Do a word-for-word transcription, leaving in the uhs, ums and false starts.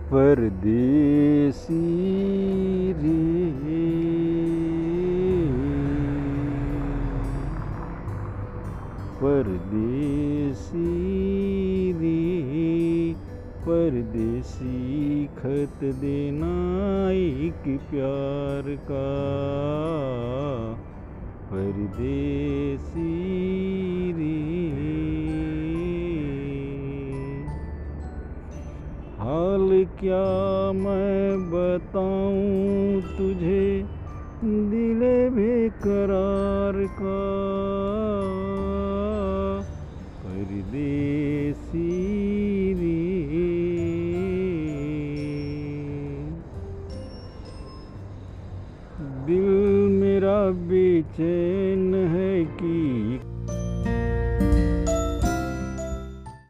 परदेसी रे, परदेसी रे, परदेसी खत देना एक प्यार का, परदेसी रे। हाल क्या मैं बताऊं तुझे दिले बेकरार का, परदेसी रे। दिल मेरा बेचैन है कि